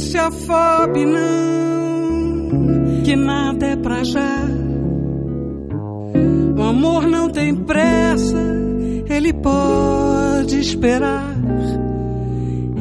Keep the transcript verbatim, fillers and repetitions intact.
se afobe não, que nada é pra já. O amor não tem pressa, ele pode esperar.